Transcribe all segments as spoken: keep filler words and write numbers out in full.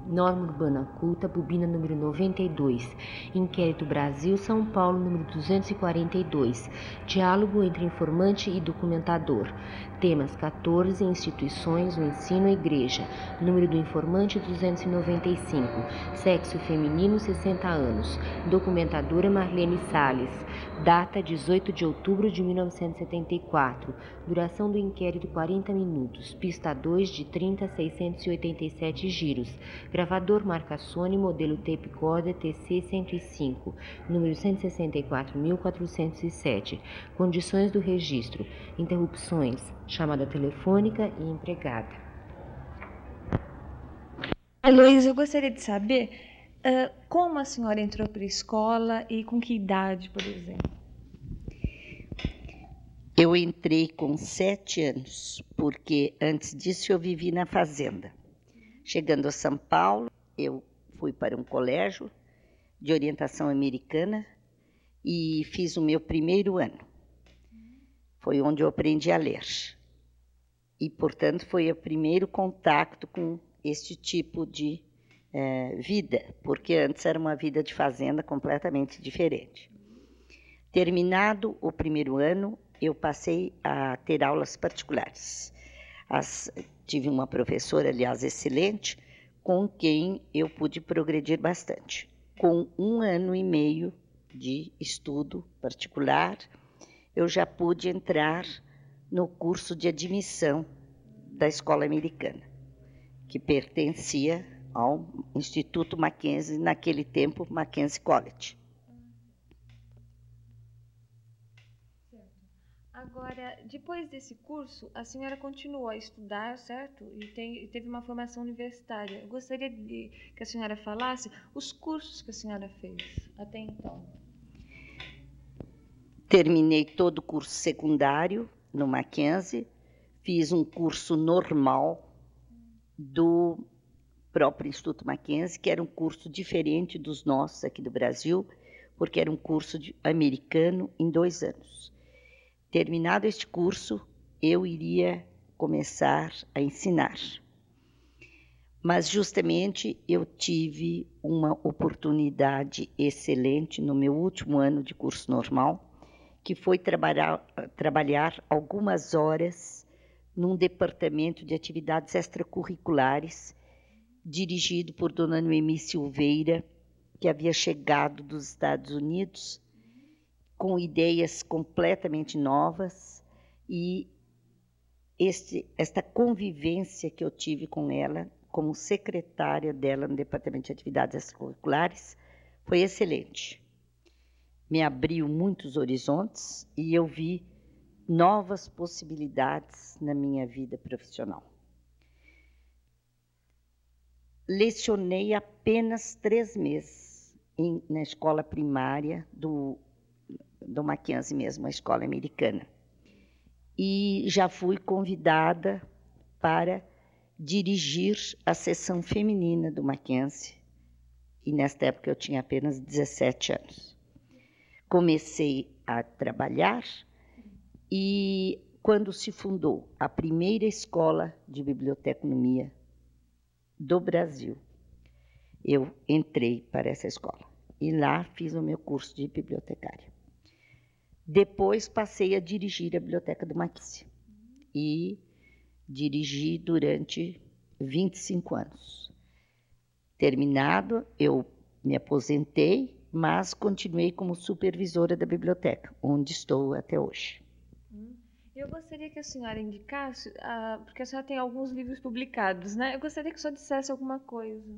Norma Urbana Culta, bobina número noventa e dois. Inquérito Brasil, São Paulo, número duzentos e quarenta e dois. Diálogo entre informante e documentador. Temas quatorze, instituições, o ensino, a igreja. Número do informante duzentos e noventa e cinco. Sexo feminino, sessenta anos. Documentadora Marlene Salles. Data dezoito de outubro de mil novecentos e setenta e quatro. Duração do inquérito quarenta minutos. Pista dois de trinta a seiscentos e oitenta e sete giros. Gravador marca Sony, modelo tape recorder T C cento e cinco. Número cento e sessenta e quatro mil quatrocentos e sete. Condições do registro. Interrupções. Chamada telefônica e empregada. Heloísa, eu gostaria de saber uh, como a senhora entrou para a escola e com que idade, por exemplo? Eu entrei com sete anos, porque antes disso eu vivi na fazenda. Chegando a São Paulo, eu fui para um colégio de orientação americana e fiz o meu primeiro ano. Foi onde eu aprendi a ler. E, portanto, foi o primeiro contato com este tipo de eh, vida, porque antes era uma vida de fazenda completamente diferente. Terminado o primeiro ano, eu passei a ter aulas particulares. As, tive uma professora, aliás, excelente, com quem eu pude progredir bastante. Com um ano e meio de estudo particular, eu já pude entrar no curso de admissão da escola americana, que pertencia ao Instituto Mackenzie, naquele tempo, Mackenzie College. Agora, depois desse curso, a senhora continuou a estudar, certo? E, tem, e teve uma formação universitária. Eu gostaria de que a senhora falasse os cursos que a senhora fez até então. Terminei todo o curso secundário no Mackenzie, fiz um curso normal do próprio Instituto Mackenzie, que era um curso diferente dos nossos aqui do Brasil, porque era um curso de, americano em dois anos. Terminado este curso, eu iria começar a ensinar. Mas, justamente, eu tive uma oportunidade excelente no meu último ano de curso normal, que foi trabalhar, trabalhar algumas horas num departamento de atividades extracurriculares, dirigido por dona Noemi Silveira, que havia chegado dos Estados Unidos com ideias completamente novas, e este, esta convivência que eu tive com ela, como secretária dela no Departamento de Atividades Extracurriculares, foi excelente. Me abriu muitos horizontes e eu vi novas possibilidades na minha vida profissional. Lecionei apenas três meses em, na escola primária do do Mackenzie mesmo, a escola americana. E já fui convidada para dirigir a seção feminina do Mackenzie. E nesta época eu tinha apenas dezessete anos. Comecei a trabalhar e quando se fundou a primeira escola de biblioteconomia do Brasil, eu entrei para essa escola. E lá fiz o meu curso de bibliotecária. Depois passei a dirigir a Biblioteca do Mackenzie e dirigi durante vinte e cinco anos. Terminado, eu me aposentei, mas continuei como supervisora da biblioteca, onde estou até hoje. Eu gostaria que a senhora indicasse, uh, porque a senhora tem alguns livros publicados, né? Eu gostaria que a senhora dissesse alguma coisa.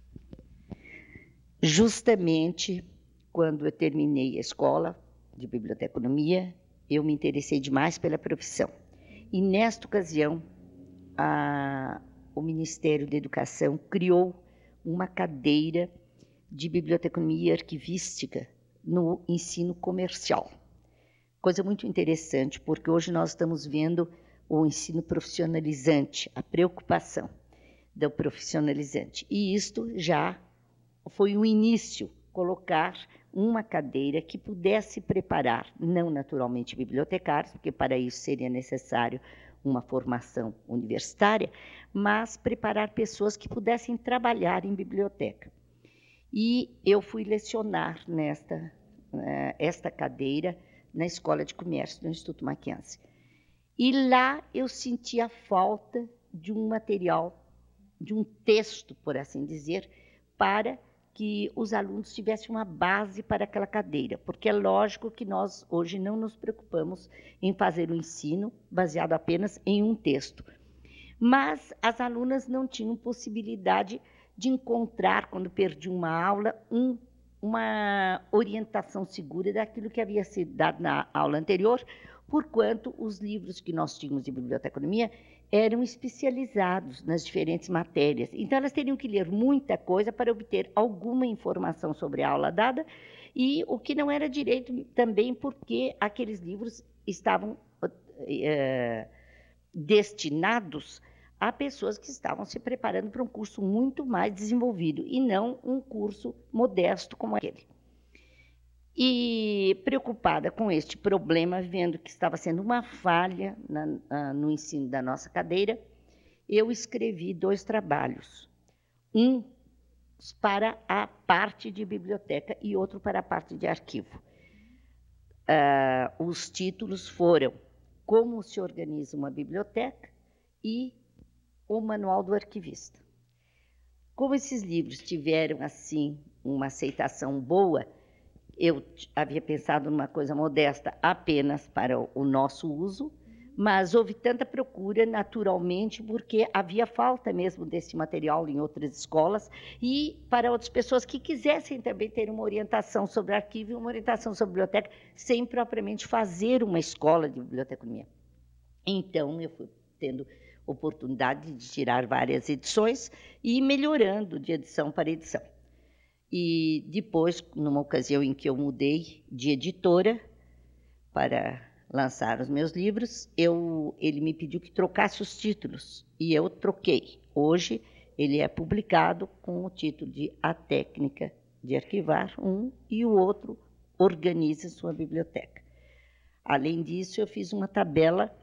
Justamente quando eu terminei a escola de biblioteconomia, eu me interessei demais pela profissão. E, nesta ocasião, a, o Ministério da Educação criou uma cadeira de biblioteconomia e arquivística no ensino comercial. Coisa muito interessante, porque hoje nós estamos vendo o ensino profissionalizante, a preocupação do profissionalizante. E isto já foi o início, colocar uma cadeira que pudesse preparar, não naturalmente bibliotecários, porque para isso seria necessário uma formação universitária, mas preparar pessoas que pudessem trabalhar em biblioteca. E eu fui lecionar nesta esta cadeira na Escola de Comércio do Instituto Mackenzie. E lá eu senti a falta de um material, de um texto, por assim dizer, para que os alunos tivessem uma base para aquela cadeira, porque é lógico que nós hoje não nos preocupamos em fazer o ensino baseado apenas em um texto. Mas as alunas não tinham possibilidade de encontrar, quando perdiam uma aula, um, uma orientação segura daquilo que havia sido dado na aula anterior, porquanto os livros que nós tínhamos de biblioteconomia eram especializados nas diferentes matérias. Então, elas teriam que ler muita coisa para obter alguma informação sobre a aula dada, e o que não era direito também, porque aqueles livros estavam é, destinados a pessoas que estavam se preparando para um curso muito mais desenvolvido, e não um curso modesto como aquele. E, preocupada com este problema, vendo que estava sendo uma falha na, no ensino da nossa cadeira, eu escrevi dois trabalhos. Um para a parte de biblioteca e outro para a parte de arquivo. Uh, os títulos foram Como se organiza uma biblioteca e O Manual do Arquivista. Como esses livros tiveram, assim, uma aceitação boa, eu havia pensado numa coisa modesta apenas para o nosso uso, mas houve tanta procura, naturalmente, porque havia falta mesmo desse material em outras escolas e para outras pessoas que quisessem também ter uma orientação sobre arquivo e uma orientação sobre biblioteca, sem propriamente fazer uma escola de biblioteconomia. Então, eu fui tendo oportunidade de tirar várias edições e ir melhorando de edição para edição. E depois, numa ocasião em que eu mudei de editora para lançar os meus livros, eu, ele me pediu que trocasse os títulos, e eu troquei. Hoje, ele é publicado com o título de A Técnica de Arquivar, um, e o outro, Organize Sua Biblioteca. Além disso, eu fiz uma tabela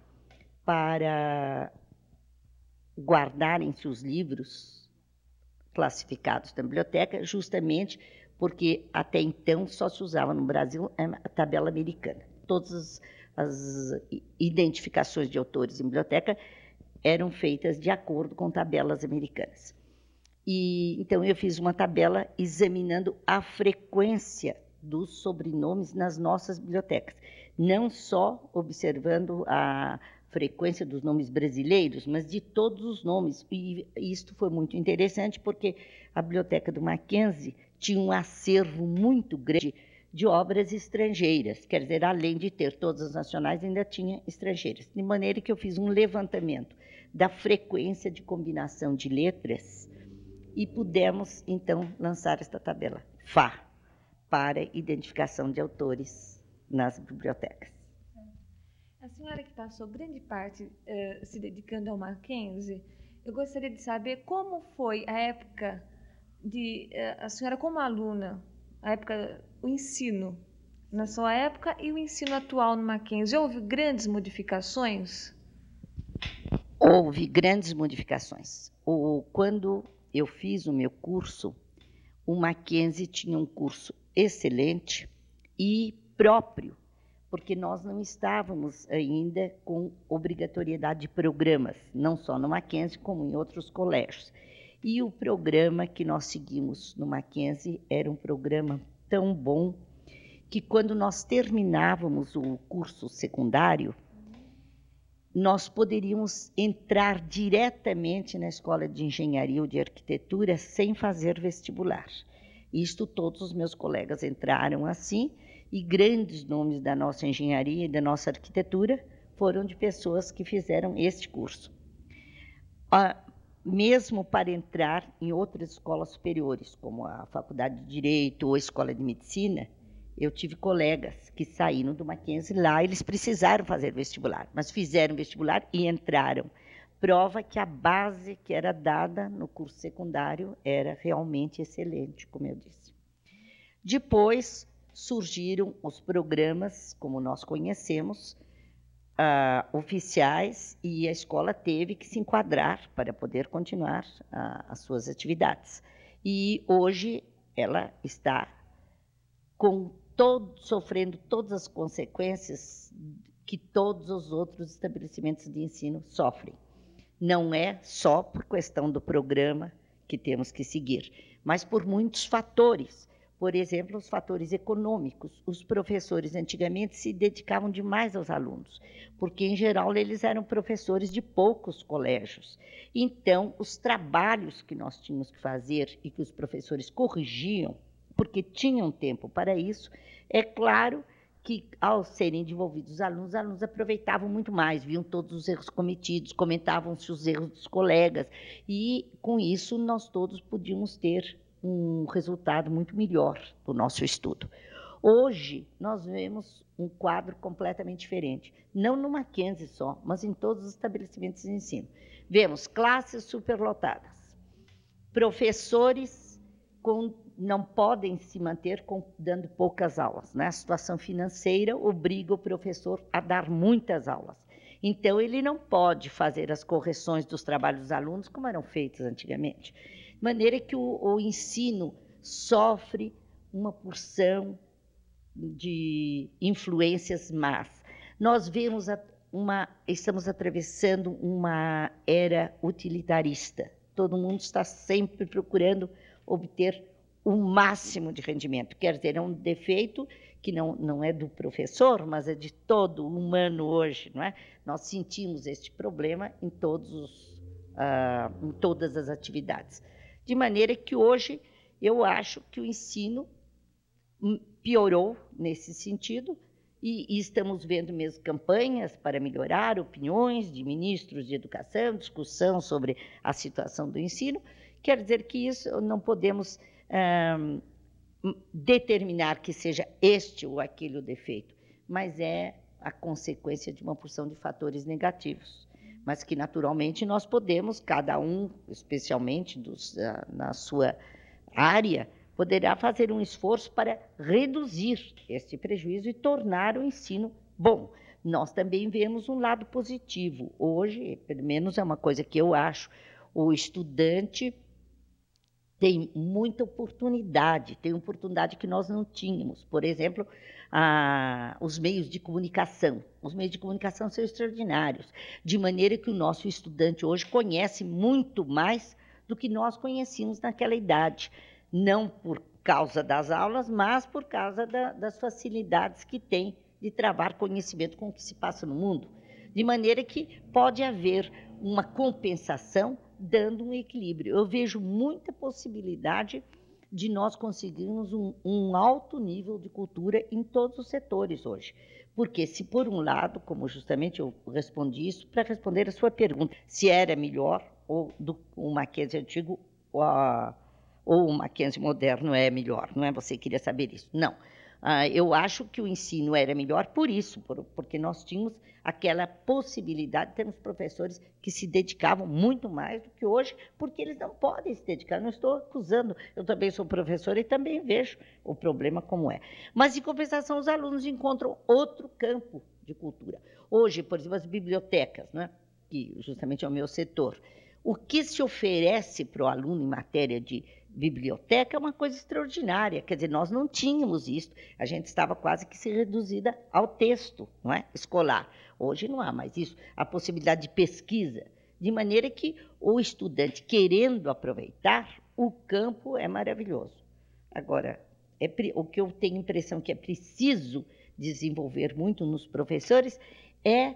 para guardarem-se os livros classificados da biblioteca, justamente porque até então só se usava no Brasil a tabela americana. Todas as identificações de autores em biblioteca eram feitas de acordo com tabelas americanas. E então eu fiz uma tabela examinando a frequência dos sobrenomes nas nossas bibliotecas, não só observando a frequência dos nomes brasileiros, mas de todos os nomes. E isto foi muito interessante, porque a Biblioteca do Mackenzie tinha um acervo muito grande de obras estrangeiras, quer dizer, além de ter todas as nacionais, ainda tinha estrangeiras. De maneira que eu fiz um levantamento da frequência de combinação de letras e pudemos, então, lançar esta tabela, F A, para identificação de autores nas bibliotecas. A senhora que passou grande parte uh, se dedicando ao Mackenzie, eu gostaria de saber como foi a época de uh, a senhora como aluna, a época, o ensino na sua época e o ensino atual no Mackenzie. Houve grandes modificações? Houve grandes modificações. O, quando eu fiz o meu curso, o Mackenzie tinha um curso excelente e próprio, porque nós não estávamos ainda com obrigatoriedade de programas, não só no Mackenzie, como em outros colégios. E o programa que nós seguimos no Mackenzie era um programa tão bom que, quando nós terminávamos o curso secundário, nós poderíamos entrar diretamente na escola de engenharia ou de arquitetura sem fazer vestibular. Isto, todos os meus colegas entraram assim, e grandes nomes da nossa engenharia e da nossa arquitetura foram de pessoas que fizeram este curso. Ah, mesmo para entrar em outras escolas superiores, como a Faculdade de Direito ou a Escola de Medicina, eu tive colegas que saíram do Mackenzie lá, eles precisaram fazer vestibular, mas fizeram vestibular e entraram. Prova que a base que era dada no curso secundário era realmente excelente, como eu disse. Depois surgiram os programas, como nós conhecemos, uh, oficiais e a escola teve que se enquadrar para poder continuar uh, as suas atividades. E hoje ela está com todo, sofrendo todas as consequências que todos os outros estabelecimentos de ensino sofrem. Não é só por questão do programa que temos que seguir, mas por muitos fatores. Por exemplo, os fatores econômicos. Os professores antigamente se dedicavam demais aos alunos, porque, em geral, eles eram professores de poucos colégios. Então, os trabalhos que nós tínhamos que fazer e que os professores corrigiam, porque tinham tempo para isso, é claro que, ao serem desenvolvidos os alunos, os alunos aproveitavam muito mais, viam todos os erros cometidos, comentavam-se os erros dos colegas, e, com isso, nós todos podíamos ter um resultado muito melhor do nosso estudo. Hoje, nós vemos um quadro completamente diferente, não no Mackenzie só, mas em todos os estabelecimentos de ensino. Vemos classes superlotadas, professores com, não podem se manter com, dando poucas aulas, né? A situação financeira obriga o professor a dar muitas aulas. Então, ele não pode fazer as correções dos trabalhos dos alunos como eram feitas antigamente. De maneira que o, o ensino sofre uma porção de influências más. Nós vemos a, uma, estamos atravessando uma era utilitarista. Todo mundo está sempre procurando obter o máximo de rendimento. Quer dizer, é um defeito que não, não é do professor, mas é de todo o humano hoje, não é? Nós sentimos este problema em, todos os, uh, em todas as atividades. De maneira que hoje eu acho que o ensino piorou nesse sentido e, e estamos vendo mesmo campanhas para melhorar, opiniões de ministros de educação, discussão sobre a situação do ensino. Quer dizer que isso não podemos hum, determinar que seja este ou aquele o defeito, mas é a consequência de uma porção de fatores negativos, mas que naturalmente nós podemos, cada um, especialmente dos, na sua área, poderá fazer um esforço para reduzir este prejuízo e tornar o ensino bom. Nós também vemos um lado positivo. Hoje, pelo menos é uma coisa que eu acho, o estudante tem muita oportunidade, tem oportunidade que nós não tínhamos. Por exemplo, ah, os meios de comunicação. Os meios de comunicação são extraordinários, de maneira que o nosso estudante hoje conhece muito mais do que nós conhecíamos naquela idade. Não por causa das aulas, mas por causa da, das facilidades que tem de travar conhecimento com o que se passa no mundo. De maneira que pode haver uma compensação dando um equilíbrio. Eu vejo muita possibilidade de nós conseguirmos um, um alto nível de cultura em todos os setores hoje. Porque se, por um lado, como justamente eu respondi isso, para responder a sua pergunta, se era melhor ou do, o Mackenzie antigo ou, a, ou o Mackenzie moderno é melhor, não é? Você queria saber isso? Não. Ah, eu acho que o ensino era melhor por isso, por, porque nós tínhamos aquela possibilidade, temos professores que se dedicavam muito mais do que hoje, porque eles não podem se dedicar. Não estou acusando, eu também sou professora e também vejo o problema como é. Mas, em compensação, os alunos encontram outro campo de cultura. Hoje, por exemplo, as bibliotecas, né, que justamente é o meu setor, o que se oferece para o aluno em matéria de biblioteca é uma coisa extraordinária. Quer dizer, nós não tínhamos isso, a gente estava quase que se reduzida ao texto, não é? Escolar. Hoje não há mais isso, a possibilidade de pesquisa, de maneira que o estudante, querendo aproveitar, o campo é maravilhoso. Agora, é, o que eu tenho a impressão que é preciso desenvolver muito nos professores é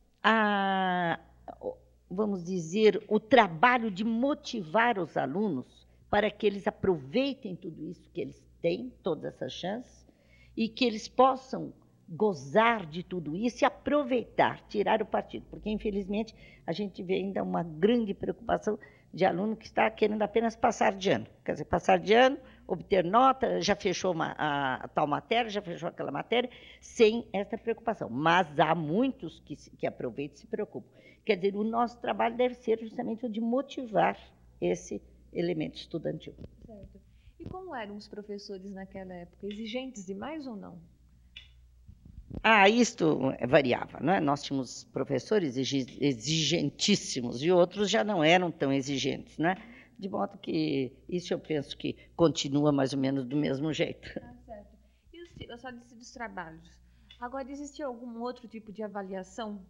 a, vamos dizer, o trabalho de motivar os alunos para que eles aproveitem tudo isso que eles têm, todas essas chances, e que eles possam gozar de tudo isso e aproveitar, tirar o partido. Porque, infelizmente, a gente vê ainda uma grande preocupação de aluno que está querendo apenas passar de ano. Quer dizer, passar de ano, obter nota, já fechou uma, a, a tal matéria, já fechou aquela matéria, sem essa preocupação. Mas há muitos que, que aproveitam e se preocupam. Quer dizer, o nosso trabalho deve ser justamente o de motivar esse elemento estudantil. Certo. E como eram os professores naquela época? Exigentes demais ou não? Ah, isto variava, não é? Nós tínhamos professores exigentíssimos e outros já não eram tão exigentes, né? De modo que isso eu penso que continua mais ou menos do mesmo jeito. Tá certo. E os, eu só disse dos trabalhos. Agora, existe algum outro tipo de avaliação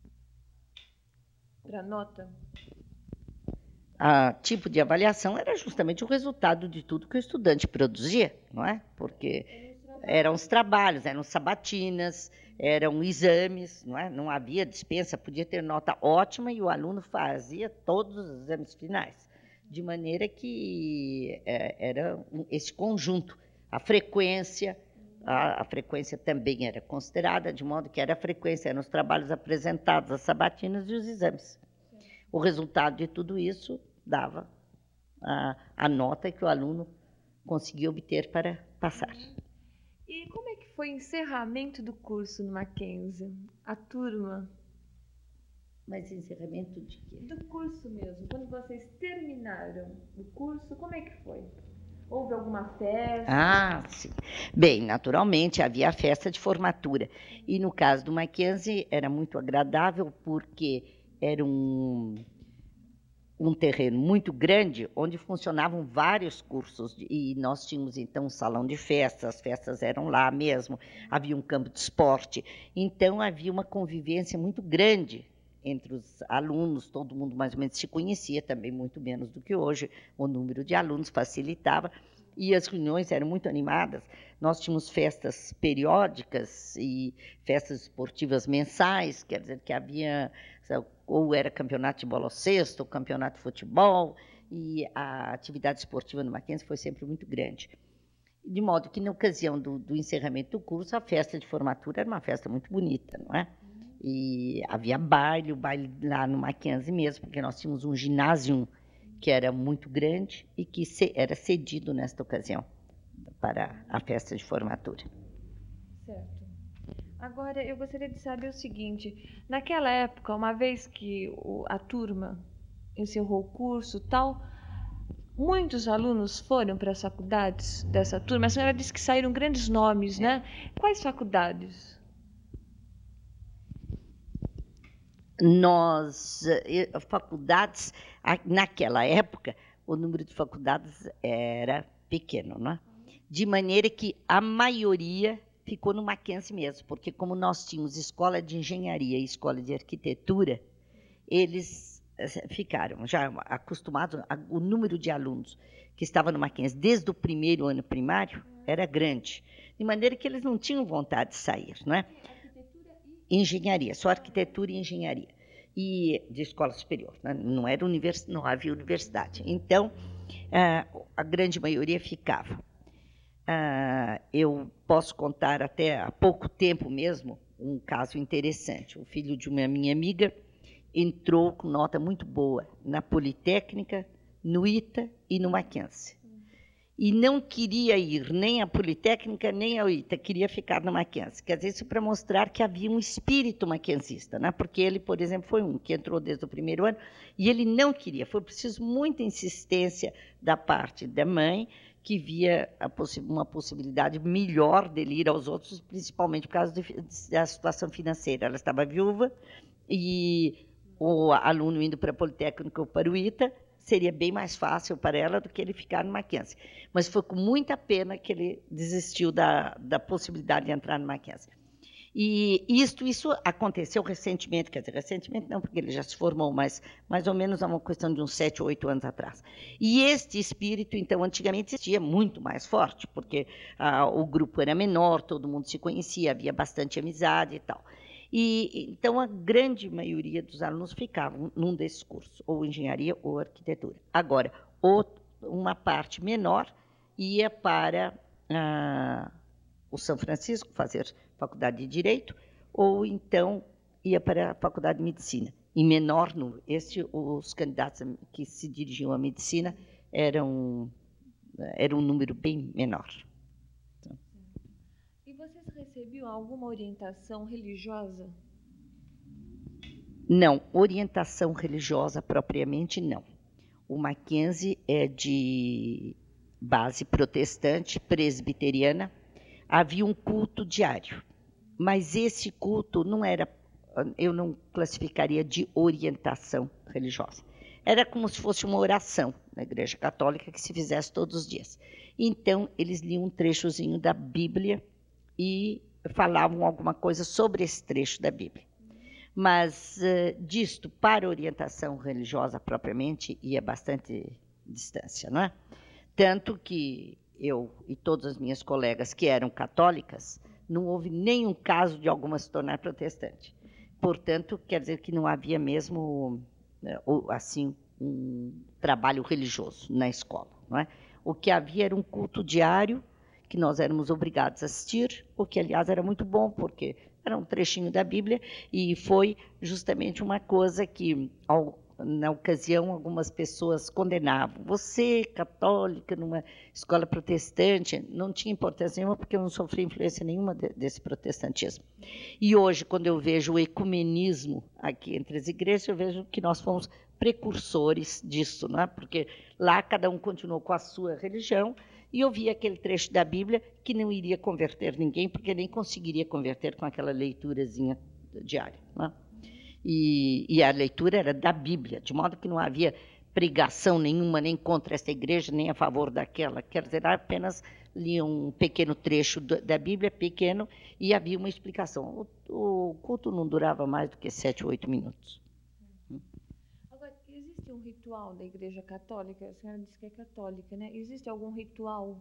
para nota? A tipo de avaliação era justamente o resultado de tudo que o estudante produzia, não é? Porque eram os trabalhos, eram sabatinas, eram exames, não é? Não havia dispensa, podia ter nota ótima e o aluno fazia todos os exames finais, de maneira que é, era esse conjunto, a frequência, a, a frequência também era considerada, de modo que era a frequência, eram os trabalhos apresentados, as sabatinas e os exames. O resultado de tudo isso dava a, a nota que o aluno conseguia obter para passar. E como é que foi o encerramento do curso no Mackenzie? A turma? Mas encerramento de quê? Do curso mesmo. Quando vocês terminaram o curso, como é que foi? Houve alguma festa? Ah, sim. Bem, naturalmente, havia a festa de formatura. E no caso do Mackenzie era muito agradável porque era um, um terreno muito grande onde funcionavam vários cursos. E nós tínhamos, então, um salão de festas, as festas eram lá mesmo, havia um campo de esporte. Então, havia uma convivência muito grande entre os alunos, todo mundo mais ou menos se conhecia, também muito menos do que hoje, o número de alunos facilitava, e as reuniões eram muito animadas. Nós tínhamos festas periódicas e festas esportivas mensais, quer dizer que havia, ou era campeonato de bola cesto, ou campeonato de futebol, e a atividade esportiva no Mackenzie foi sempre muito grande. De modo que, na ocasião do, do encerramento do curso, a festa de formatura era uma festa muito bonita, não é? E havia baile, o baile lá no Mackenzie mesmo, porque nós tínhamos um ginásio que era muito grande e que era cedido nesta ocasião para a festa de formatura. Certo. Agora, eu gostaria de saber o seguinte, naquela época, uma vez que a turma encerrou o curso e tal, muitos alunos foram para as faculdades dessa turma. A senhora disse que saíram grandes nomes, é. né? Quais faculdades? Nós, faculdades, naquela época, o número de faculdades era pequeno, né? De maneira que a maioria ficou no Mackenzie mesmo, porque como nós tínhamos escola de engenharia e escola de arquitetura, eles ficaram já acostumados, o número de alunos que estavam no Mackenzie desde o primeiro ano primário era grande, de maneira que eles não tinham vontade de sair, não é? Engenharia, só arquitetura e engenharia, e de escola superior, né? não, era univers, não havia universidade. Então, a grande maioria ficava. Eu posso contar até há pouco tempo mesmo um caso interessante. O filho de uma minha amiga entrou com nota muito boa na Politécnica, no I T A e no Mackenzie. E não queria ir nem à Politécnica, nem ao I T A, queria ficar no Mackenzie. Quer dizer, isso para mostrar que havia um espírito mackenzista, né? Porque ele, por exemplo, foi um que entrou desde o primeiro ano, e ele não queria, foi preciso muita insistência da parte da mãe, que via a possi uma possibilidade melhor dele ir aos outros, principalmente por causa de, da situação financeira. Ela estava viúva, e o aluno indo para a Politécnica ou para o I T A, seria bem mais fácil para ela do que ele ficar no Mackenzie. Mas foi com muita pena que ele desistiu da, da possibilidade de entrar no Mackenzie. E isto, isso aconteceu recentemente, quer dizer, recentemente não, porque ele já se formou, mas mais ou menos há uma questão de uns sete ou oito anos atrás. E este espírito, então, antigamente existia muito mais forte, porque ah, o grupo era menor, todo mundo se conhecia, havia bastante amizade e tal. E, então, a grande maioria dos alunos ficavam num desses cursos, ou engenharia ou arquitetura. Agora, outro, uma parte menor ia para ah, o São Francisco, fazer faculdade de Direito, ou então ia para a faculdade de Medicina. Em menor número. Este, os candidatos que se dirigiam à medicina eram, era um número bem menor. Vocês recebiam alguma orientação religiosa? Não, orientação religiosa propriamente não. O Mackenzie é de base protestante, presbiteriana. Havia um culto diário. Mas esse culto não era, eu não classificaria de orientação religiosa. Era como se fosse uma oração na Igreja Católica que se fizesse todos os dias. Então, eles liam um trechozinho da Bíblia e falavam alguma coisa sobre esse trecho da Bíblia. Mas, uh, disto, para orientação religiosa propriamente, ia bastante distância, não é? Tanto que eu e todas as minhas colegas que eram católicas, não houve nenhum caso de alguma se tornar protestante. Portanto, quer dizer que não havia mesmo, assim, um trabalho religioso na escola, não é? O que havia era um culto diário, que nós éramos obrigados a assistir, o que, aliás, era muito bom, porque era um trechinho da Bíblia, e foi justamente uma coisa que, ao, na ocasião, algumas pessoas condenavam. Você, católica, numa escola protestante, não tinha importância nenhuma, porque eu não sofri influência nenhuma de, desse protestantismo. E hoje, quando eu vejo o ecumenismo aqui entre as igrejas, eu vejo que nós fomos precursores disso, não é? Porque lá cada um continuou com a sua religião, e eu via aquele trecho da Bíblia que não iria converter ninguém, porque nem conseguiria converter com aquela leiturazinha diária, não é? E, e a leitura era da Bíblia, de modo que não havia pregação nenhuma, nem contra esta igreja, nem a favor daquela. Quer dizer, apenas liam um pequeno trecho da Bíblia, pequeno, e havia uma explicação. O, o culto não durava mais do que sete ou oito minutos. Agora, existe um ritual da Igreja Católica? A senhora disse que é católica, né? Existe algum ritual?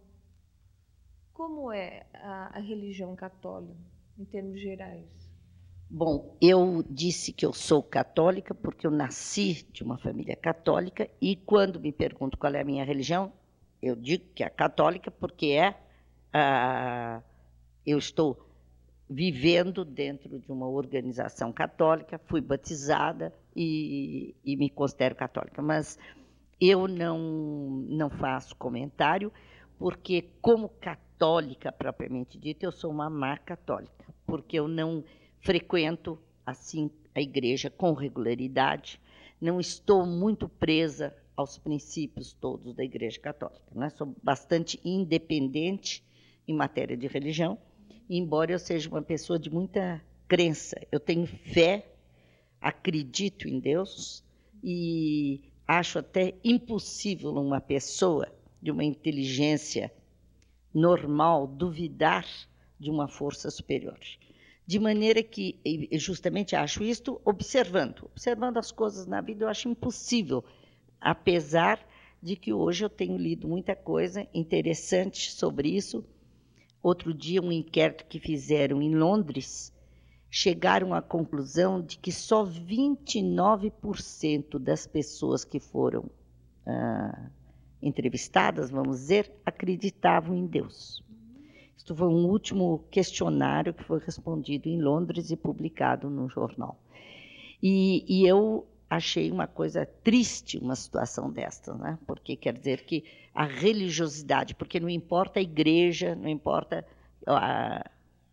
Como é a, a religião católica, em termos gerais? Bom, eu disse que eu sou católica porque eu nasci de uma família católica, e quando me perguntam qual é a minha religião, eu digo que é católica porque é, ah, eu estou vivendo dentro de uma organização católica, fui batizada e, e me considero católica, mas eu não, não faço comentário, porque como católica propriamente dita, eu sou uma má católica, porque eu não frequento assim a igreja com regularidade, não estou muito presa aos princípios todos da Igreja Católica, né? Sou bastante independente em matéria de religião, embora eu seja uma pessoa de muita crença. Eu tenho fé, acredito em Deus e acho até impossível uma pessoa de uma inteligência normal duvidar de uma força superior. De maneira que, justamente acho isto observando, observando as coisas na vida, eu acho impossível, apesar de que hoje eu tenho lido muita coisa interessante sobre isso. Outro dia, um inquérito que fizeram em Londres, chegaram à conclusão de que só vinte e nove por cento das pessoas que foram ah, entrevistadas, vamos dizer, acreditavam em Deus. Isto foi um último questionário que foi respondido em Londres e publicado no jornal. E, e eu achei uma coisa triste, uma situação desta, né? Porque quer dizer que a religiosidade, porque não importa a igreja, não importa a,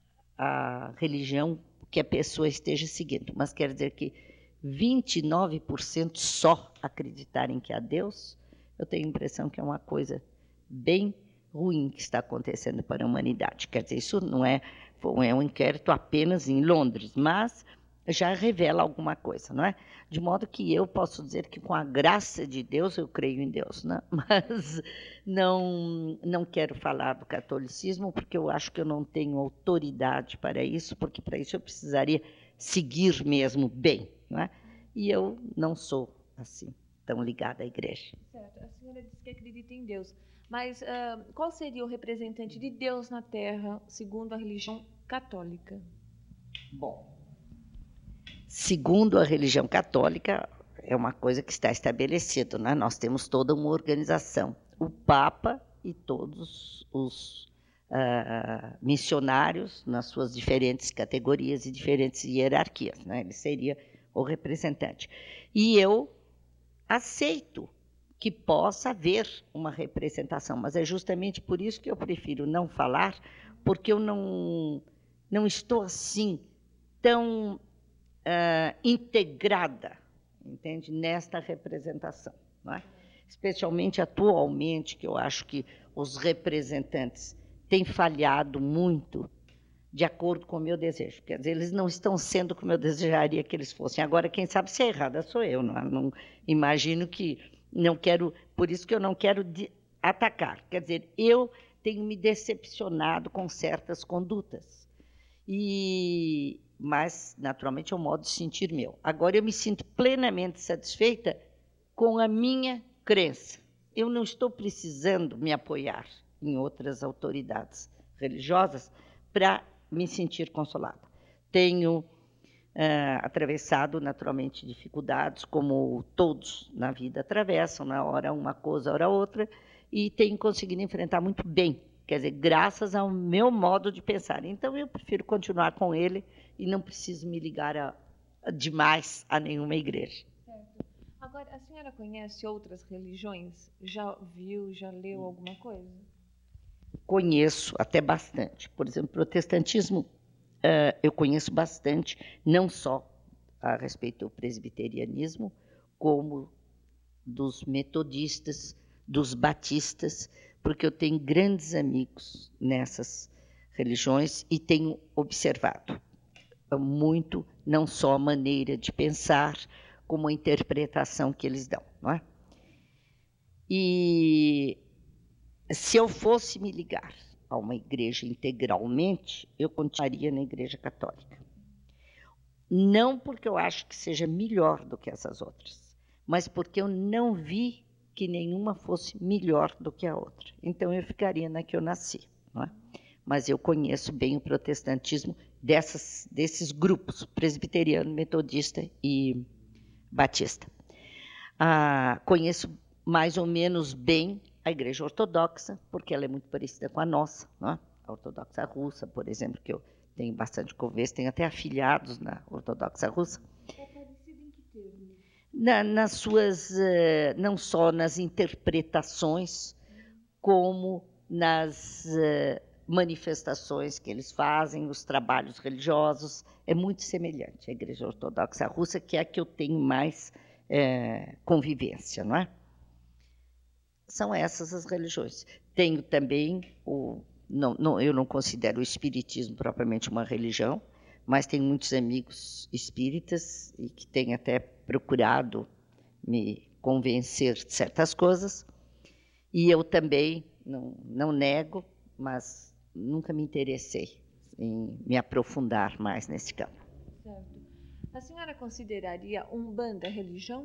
a religião que a pessoa esteja seguindo, mas quer dizer que vinte e nove por cento só acreditarem que há Deus, eu tenho a impressão que é uma coisa bem ruim que está acontecendo para a humanidade. Quer dizer, isso não é, é um inquérito apenas em Londres, mas já revela alguma coisa, não é? De modo que eu posso dizer que, com a graça de Deus, eu creio em Deus, né? Mas não, não quero falar do catolicismo, porque eu acho que eu não tenho autoridade para isso, porque para isso eu precisaria seguir mesmo bem, não é? E eu não sou, assim, tão ligada à igreja. Certo. A senhora disse que acredita em Deus. Mas uh, qual seria o representante de Deus na Terra, segundo a religião católica? Bom, segundo a religião católica, é uma coisa que está estabelecida, né? Nós temos toda uma organização. O Papa e todos os uh, missionários, nas suas diferentes categorias e diferentes hierarquias, né? Ele seria o representante. E eu aceito que possa haver uma representação, mas é justamente por isso que eu prefiro não falar, porque eu não, não estou assim tão uh, integrada, entende, nesta representação, não é? Especialmente atualmente, que eu acho que os representantes têm falhado muito de acordo com o meu desejo. Quer dizer, eles não estão sendo como eu desejaria que eles fossem. Agora, quem sabe se é errada sou eu. Não, não imagino que não quero... Por isso que eu não quero de, atacar. Quer dizer, eu tenho me decepcionado com certas condutas. E, mas, naturalmente, é um modo de sentir meu. Agora, eu me sinto plenamente satisfeita com a minha crença. Eu não estou precisando me apoiar em outras autoridades religiosas para me sentir consolada. Tenho uh, atravessado, naturalmente, dificuldades, como todos na vida atravessam, na hora uma coisa, hora outra, e tenho conseguido enfrentar muito bem, quer dizer, graças ao meu modo de pensar. Então, eu prefiro continuar com ele e não preciso me ligar a, a demais a nenhuma igreja. Certo. Agora, a senhora conhece outras religiões? Já viu, já leu alguma coisa? Conheço até bastante. Por exemplo, protestantismo, uh, eu conheço bastante, não só a respeito do presbiterianismo, como dos metodistas, dos batistas, porque eu tenho grandes amigos nessas religiões e tenho observado muito, não só a maneira de pensar, como a interpretação que eles dão, não é? E se eu fosse me ligar a uma igreja integralmente, eu continuaria na Igreja Católica. Não porque eu acho que seja melhor do que essas outras, mas porque eu não vi que nenhuma fosse melhor do que a outra. Então, eu ficaria na que eu nasci, não é? Mas eu conheço bem o protestantismo dessas, desses grupos, presbiteriano, metodista e batista. Ah, conheço mais ou menos bem a Igreja Ortodoxa, porque ela é muito parecida com a nossa, não é? A Ortodoxa Russa, por exemplo, que eu tenho bastante conversa, tenho até afiliados na Ortodoxa Russa. É parecida em que termos? Na, nas suas, uh, não só nas interpretações, como nas uh, manifestações que eles fazem, os trabalhos religiosos, é muito semelhante à Igreja Ortodoxa Russa, que é a que eu tenho mais uh, convivência, não é? São essas as religiões. Tenho também, o, não, não, eu não considero o espiritismo propriamente uma religião, mas tenho muitos amigos espíritas e que têm até procurado me convencer de certas coisas. E eu também, não, não nego, mas nunca me interessei em me aprofundar mais nesse campo. Certo. A senhora consideraria Umbanda religião?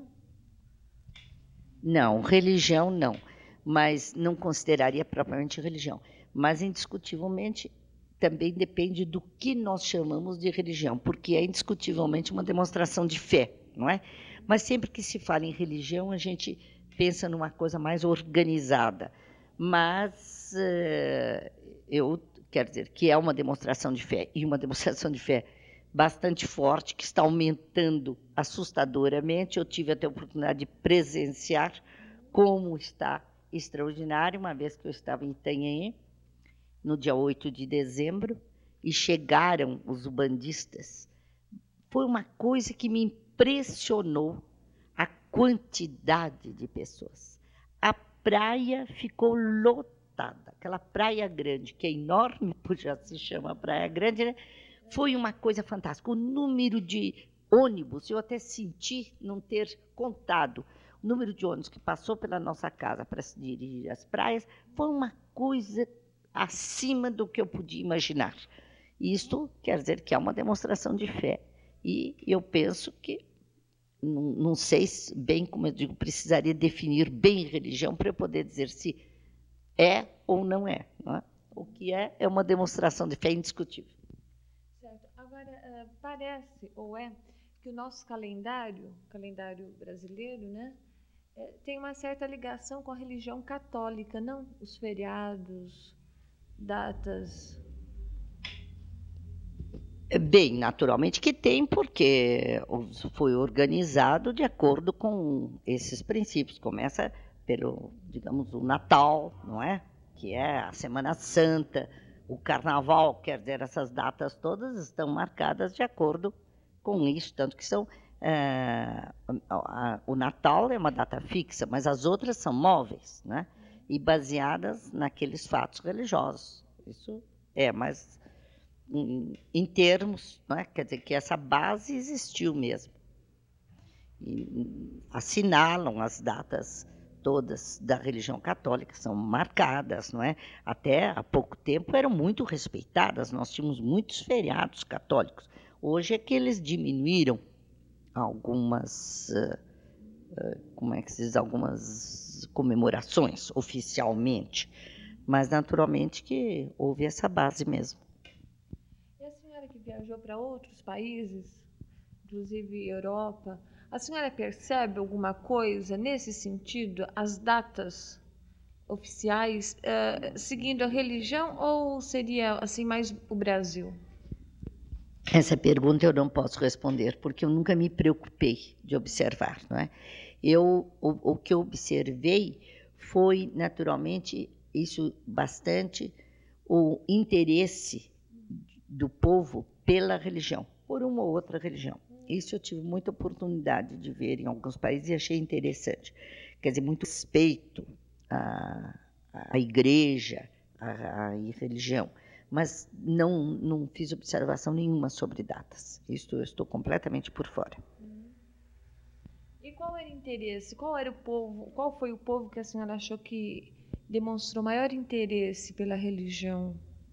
Não, religião não, mas não consideraria propriamente religião. Mas, indiscutivelmente, também depende do que nós chamamos de religião, porque é indiscutivelmente uma demonstração de fé, não é? Mas sempre que se fala em religião, a gente pensa numa coisa mais organizada. Mas uh, eu quero dizer que é uma demonstração de fé, e uma demonstração de fé bastante forte, que está aumentando assustadoramente. Eu tive até a oportunidade de presenciar como está extraordinário, uma vez que eu estava em Itanhaém, no dia oito de dezembro, e chegaram os ubandistas. Foi uma coisa que me impressionou, a quantidade de pessoas. A praia ficou lotada, aquela praia grande, que é enorme, por já se chama Praia Grande, né? Foi uma coisa fantástica. O número de ônibus, eu até senti não ter contado, o número de ônibus que passou pela nossa casa para se dirigir às praias, foi uma coisa acima do que eu podia imaginar. Isto quer dizer que é uma demonstração de fé. E eu penso que, não, não sei bem, como eu digo, precisaria definir bem religião para eu poder dizer se é ou não é. Não é? O que é, é uma demonstração de fé indiscutível. Certo. Agora, parece, ou é, que o nosso calendário, calendário brasileiro, né, tem uma certa ligação com a religião católica, não? Os feriados, datas. Bem, naturalmente que tem, porque foi organizado de acordo com esses princípios. Começa pelo, digamos, o Natal, não é? Que é a Semana Santa, o Carnaval, quer dizer, essas datas todas estão marcadas de acordo com isso, tanto que são... É, a, o Natal é uma data fixa, mas as outras são móveis, né? E baseadas naqueles fatos religiosos. Isso é, mas em termos, não é? Quer dizer, que essa base existiu mesmo. E assinalam as datas todas da religião católica, são marcadas, não é? Até há pouco tempo eram muito respeitadas, nós tínhamos muitos feriados católicos. Hoje é que eles diminuíram algumas, como é que se diz, algumas comemorações oficialmente, mas naturalmente que houve essa base mesmo. E a senhora que viajou para outros países, inclusive Europa, a senhora percebe alguma coisa nesse sentido, as datas oficiais, uh, seguindo a religião, ou seria assim mais o Brasil? Essa pergunta eu não posso responder, porque eu nunca me preocupei de observar, não é? Eu, o, o que eu observei foi, naturalmente, isso bastante, o interesse do povo pela religião, por uma ou outra religião. Isso eu tive muita oportunidade de ver em alguns países e achei interessante. Quer dizer, muito respeito à, à igreja, à, à religião, mas não, não fiz observação nenhuma sobre datas. Isso eu estou completamente por fora. E qual era o interesse? Qual era o povo? Qual foi o povo que a senhora achou que demonstrou maior interesse pela religião?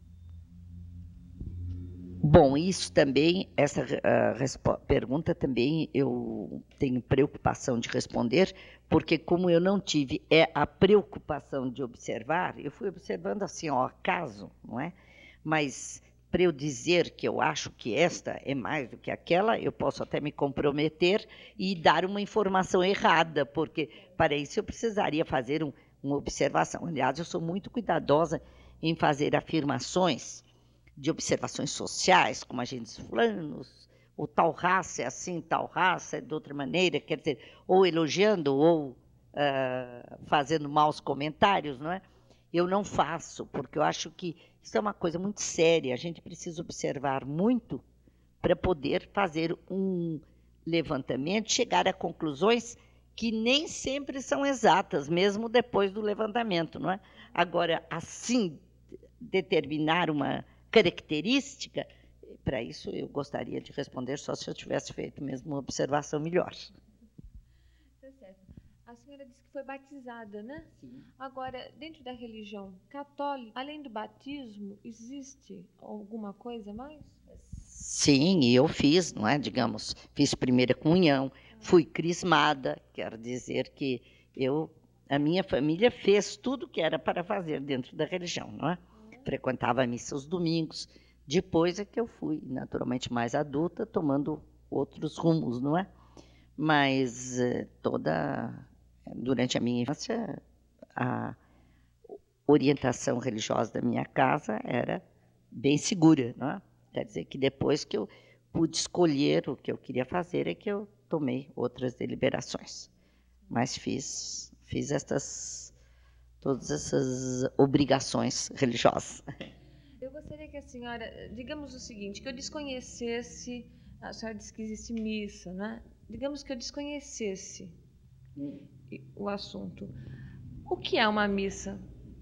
Bom, isso também, essa uh, pergunta também eu tenho preocupação de responder, porque como eu não tive é a preocupação de observar, eu fui observando assim ao acaso, não é? Mas para eu dizer que eu acho que esta é mais do que aquela, eu posso até me comprometer e dar uma informação errada, porque para isso eu precisaria fazer um, uma observação. Aliás, eu sou muito cuidadosa em fazer afirmações de observações sociais, como a gente diz, fulanos, ou tal raça é assim, tal raça é de outra maneira, quer dizer, ou elogiando ou uh, fazendo maus comentários, não é? Eu não faço, porque eu acho que isso é uma coisa muito séria, a gente precisa observar muito para poder fazer um levantamento, chegar a conclusões que nem sempre são exatas, mesmo depois do levantamento, não é? Agora, assim, determinar uma característica, para isso eu gostaria de responder só se eu tivesse feito mesmo uma observação melhor. Tá certo. A senhora disse que foi batizada, né? Sim. Agora, dentro da religião católica, além do batismo, existe alguma coisa mais? Sim, e eu fiz, não é? Digamos, fiz primeira comunhão, fui crismada, quero dizer que eu, a minha família fez tudo que era para fazer dentro da religião, não é? Frequentava a missa aos domingos. Depois é que eu fui, naturalmente, mais adulta, tomando outros rumos, não é? Mas toda, durante a minha infância, a orientação religiosa da minha casa era bem segura, não é? Quer dizer que depois que eu pude escolher o que eu queria fazer, é que eu tomei outras deliberações. Mas fiz, fiz estas... todas essas obrigações religiosas. Eu gostaria que a senhora, digamos o seguinte, que eu desconhecesse, a senhora disse que existe missa, né? Digamos que eu desconhecesse hum. o assunto. O que é uma missa?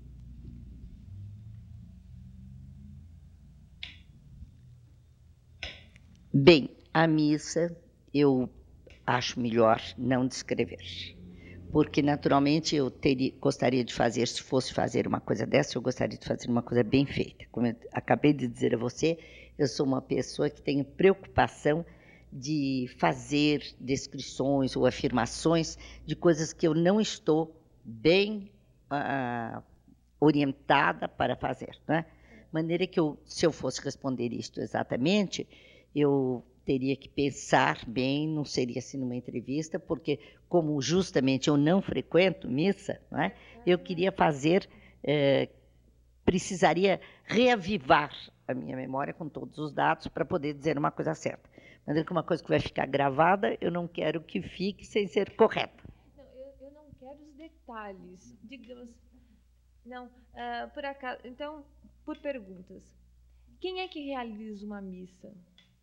Bem, a missa eu acho melhor não descrever. Porque, naturalmente, eu teria, gostaria de fazer, se fosse fazer uma coisa dessa, eu gostaria de fazer uma coisa bem feita. Como eu acabei de dizer a você, eu sou uma pessoa que tem preocupação de fazer descrições ou afirmações de coisas que eu não estou bem uh, orientada para fazer, né? De maneira que, eu, se eu fosse responder isto exatamente, eu teria que pensar bem, não seria assim numa entrevista, porque como justamente eu não frequento missa, não é? Eu queria fazer, eh, precisaria reavivar a minha memória com todos os dados para poder dizer uma coisa certa. Mas é que uma coisa que vai ficar gravada, eu não quero que fique sem ser correta. Não, eu, eu não quero os detalhes, digamos, não, uh, por acaso, então, por perguntas, quem é que realiza uma missa?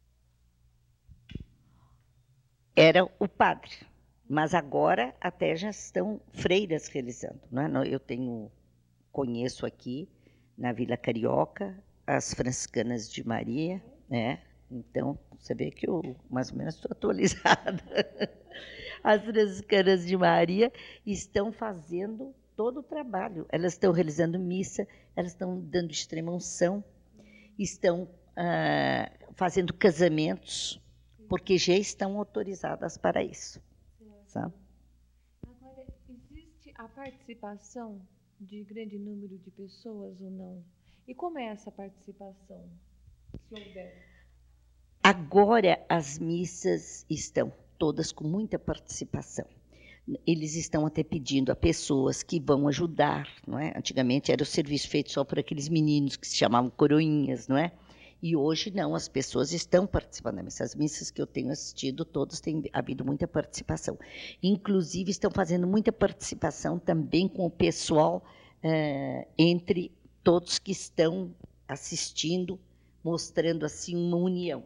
Era o padre, mas agora até já estão freiras realizando, não é? Eu tenho, conheço aqui na Vila Carioca as franciscanas de Maria, né? Então, você vê que eu mais ou menos estou atualizada. As franciscanas de Maria estão fazendo todo o trabalho. Elas estão realizando missa, elas estão dando extrema-unção, estão ah, fazendo casamentos, porque já estão autorizadas para isso. Sabe? Agora, existe a participação de grande número de pessoas ou não? E como é essa participação, se houver? Agora as missas estão todas com muita participação. Eles estão até pedindo a pessoas que vão ajudar, não é? Antigamente era o serviço feito só por aqueles meninos que se chamavam coroinhas, não é? E hoje não, as pessoas estão participando da missa. As missas que eu tenho assistido, todas têm havido muita participação. Inclusive, estão fazendo muita participação também com o pessoal, eh, entre todos que estão assistindo, mostrando assim uma união.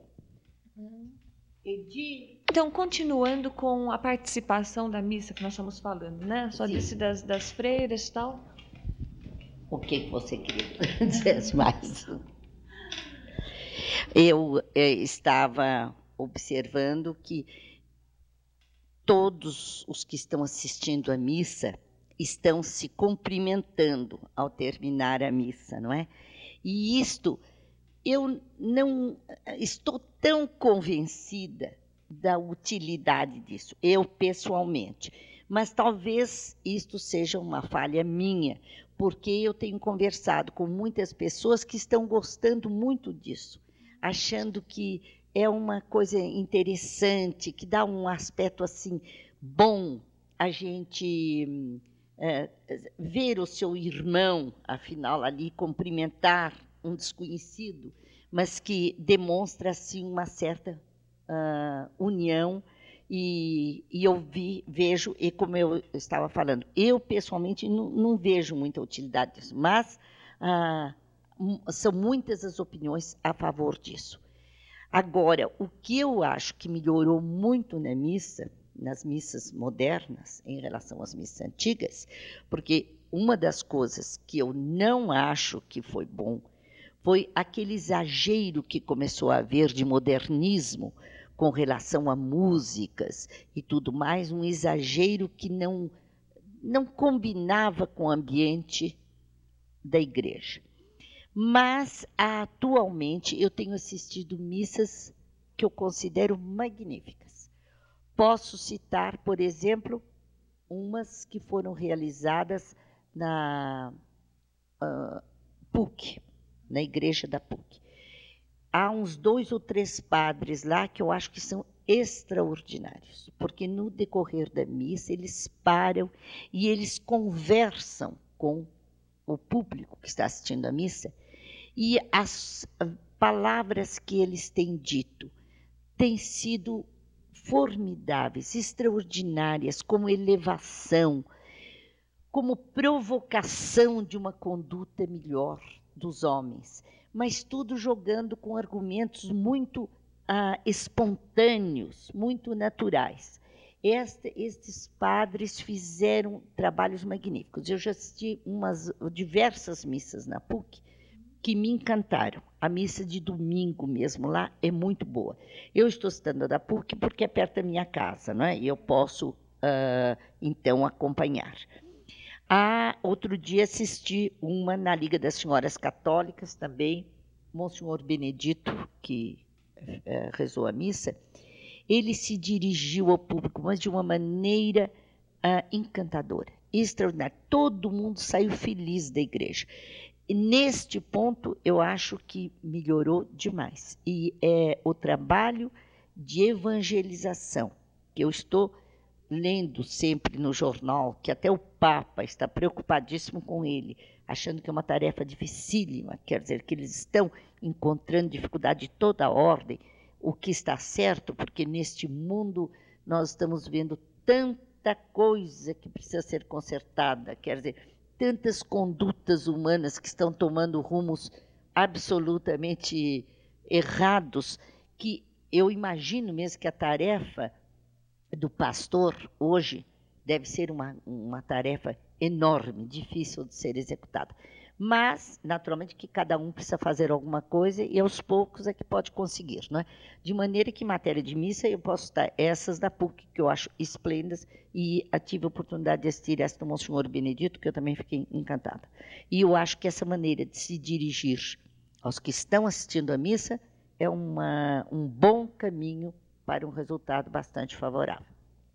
Então, continuando com a participação da missa que nós estamos falando, né? Só Sim. disse das, das freiras e tal. O que você queria dizer mais? Eu eh, estava observando que todos os que estão assistindo à missa estão se cumprimentando ao terminar a missa, não é? E isto, eu não estou tão convencida da utilidade disso, eu pessoalmente. Mas talvez isto seja uma falha minha, porque eu tenho conversado com muitas pessoas que estão gostando muito disso, achando que é uma coisa interessante, que dá um aspecto assim bom a gente é, ver o seu irmão, afinal, ali cumprimentar um desconhecido, mas que demonstra assim uma certa uh, união. E, e eu vi, vejo, e como eu estava falando, eu pessoalmente não, não vejo muita utilidade disso, mas ah, são muitas as opiniões a favor disso. Agora, o que eu acho que melhorou muito na missa, nas missas modernas, em relação às missas antigas, porque uma das coisas que eu não acho que foi bom foi aquele exagero que começou a haver de modernismo, com relação a músicas e tudo mais, um exagero que não, não combinava com o ambiente da igreja. Mas, atualmente, eu tenho assistido missas que eu considero magníficas. Posso citar, por exemplo, umas que foram realizadas na uh, P U C, na igreja da P U C. Há uns dois ou três padres lá que eu acho que são extraordinários, porque no decorrer da missa eles param e eles conversam com o público que está assistindo a missa, e as palavras que eles têm dito têm sido formidáveis, extraordinárias, como elevação, como provocação de uma conduta melhor dos homens, mas tudo jogando com argumentos muito ah, espontâneos, muito naturais. Este, estes padres fizeram trabalhos magníficos. Eu já assisti umas diversas missas na P U C que me encantaram. A missa de domingo mesmo lá é muito boa. Eu estou citando a da P U C porque é perto da minha casa, não é? E eu posso, ah, então, acompanhar. Ah, outro dia assisti uma na Liga das Senhoras Católicas também, Monsenhor Benedito, que é, rezou a missa, ele se dirigiu ao público, mas de uma maneira ah, encantadora, extraordinária. Todo mundo saiu feliz da igreja. E neste ponto, eu acho que melhorou demais. E é o trabalho de evangelização, que eu estou lendo sempre no jornal, que até o Papa está preocupadíssimo com ele, achando que é uma tarefa dificílima, quer dizer, que eles estão encontrando dificuldade de toda a ordem, o que está certo, porque neste mundo nós estamos vendo tanta coisa que precisa ser consertada, quer dizer, tantas condutas humanas que estão tomando rumos absolutamente errados, que eu imagino mesmo que a tarefa do pastor hoje deve ser uma, uma tarefa enorme, difícil de ser executada. Mas, naturalmente, que cada um precisa fazer alguma coisa e aos poucos é que pode conseguir, não é? De maneira que, em matéria de missa, eu posso citar essas da P U C, que eu acho esplêndidas, e tive a oportunidade de assistir essa do Monsenhor Benedito, que eu também fiquei encantada. E eu acho que essa maneira de se dirigir aos que estão assistindo à missa é uma, um bom caminho para um resultado bastante favorável.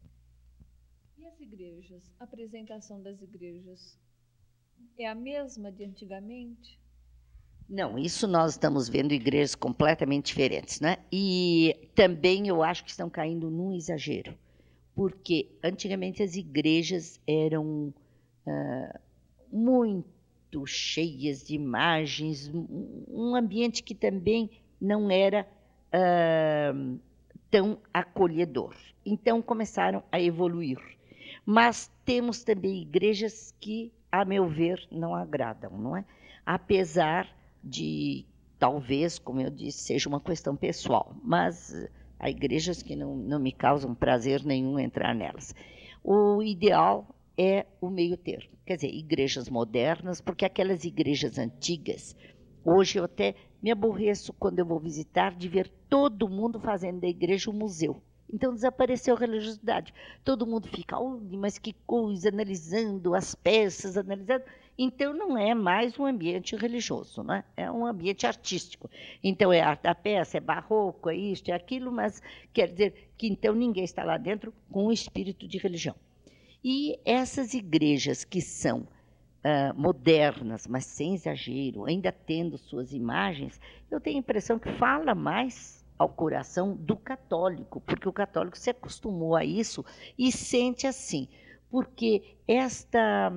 E as igrejas? A apresentação das igrejas é a mesma de antigamente? Não, isso nós estamos vendo igrejas completamente diferentes, né? E também eu acho que estão caindo num exagero, porque antigamente as igrejas eram ah, muito cheias de imagens, um ambiente que também não era ah, tão acolhedor. Então começaram a evoluir. Mas temos também igrejas que, a meu ver, não agradam, não é? Apesar de, talvez, como eu disse, seja uma questão pessoal, mas há igrejas que não, não me causam prazer nenhum entrar nelas. O ideal é o meio termo, quer dizer, igrejas modernas, porque aquelas igrejas antigas, hoje eu até me aborreço quando eu vou visitar de ver todo mundo fazendo da igreja um museu. Então desapareceu a religiosidade. Todo mundo fica, oh, mas que coisa, analisando as peças, analisando. Então não é mais um ambiente religioso, né? É um ambiente artístico. Então é arte da peça, é barroco, é isto, é aquilo, mas quer dizer que então ninguém está lá dentro com o espírito de religião. E essas igrejas que são uh, modernas, mas sem exagero, ainda tendo suas imagens, eu tenho a impressão que fala mais ao coração do católico, porque o católico se acostumou a isso e sente assim, porque esta,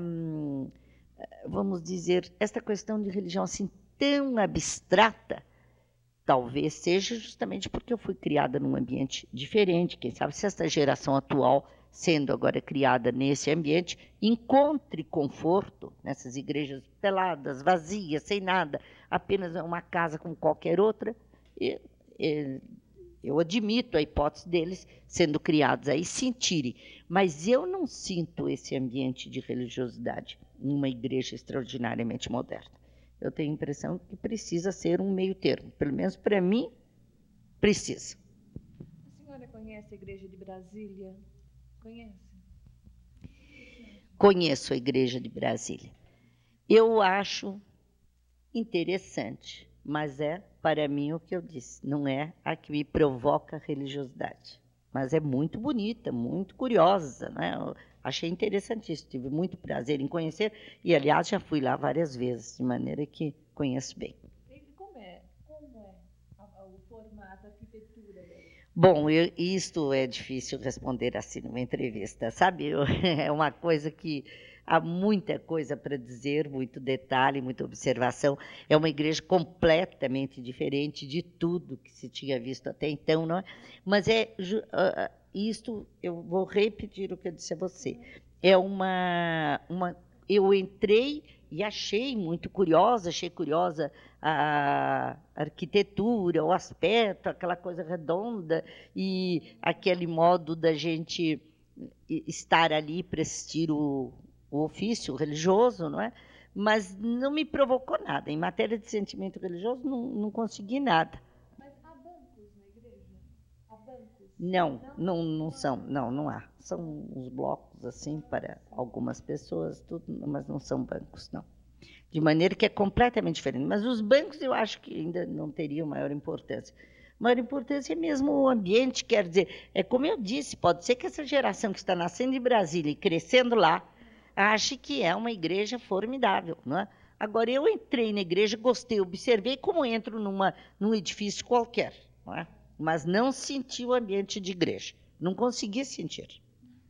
vamos dizer, esta questão de religião assim tão abstrata, talvez seja justamente porque eu fui criada num ambiente diferente, quem sabe se esta geração atual, sendo agora criada nesse ambiente, encontre conforto nessas igrejas peladas, vazias, sem nada, apenas uma casa como qualquer outra, e eu admito a hipótese deles sendo criados aí sentirem, mas eu não sinto esse ambiente de religiosidade numa igreja extraordinariamente moderna. Eu tenho a impressão que precisa ser um meio termo, pelo menos para mim, precisa. A senhora conhece a igreja de Brasília? Conhece? Conheço a igreja de Brasília. Eu acho interessante, mas é, para mim, o que eu disse, não é a que me provoca religiosidade, mas é muito bonita, muito curiosa, né? Eu achei interessantíssimo, tive muito prazer em conhecer, e, aliás, já fui lá várias vezes, de maneira que conheço bem. E como é, como é o formato, a arquitetura dela? Bom, eu, isto é difícil responder assim numa entrevista, sabe? Eu, é uma coisa que há muita coisa para dizer, muito detalhe, muita observação. É uma igreja completamente diferente de tudo que se tinha visto até então, não é? Mas é uh, isto, eu vou repetir o que eu disse a você. É uma, uma eu entrei e achei muito curiosa, achei curiosa a arquitetura, o aspecto, aquela coisa redonda e aquele modo da gente estar ali para assistir o, o ofício religioso, não é? Mas não me provocou nada. Em matéria de sentimento religioso, não, não consegui nada. Mas há bancos na igreja? Há bancos? Não, não, não são, não, não há. São uns blocos, assim, para algumas pessoas, tudo, mas não são bancos, não. De maneira que é completamente diferente. Mas os bancos eu acho que ainda não teriam maior importância. Maior importância é mesmo o ambiente, quer dizer, é como eu disse, pode ser que essa geração que está nascendo em Brasília e crescendo lá, ache que é uma igreja formidável, não é? Agora, eu entrei na igreja, gostei, observei como entro numa, num edifício qualquer, não é? Mas não senti o ambiente de igreja, não consegui sentir.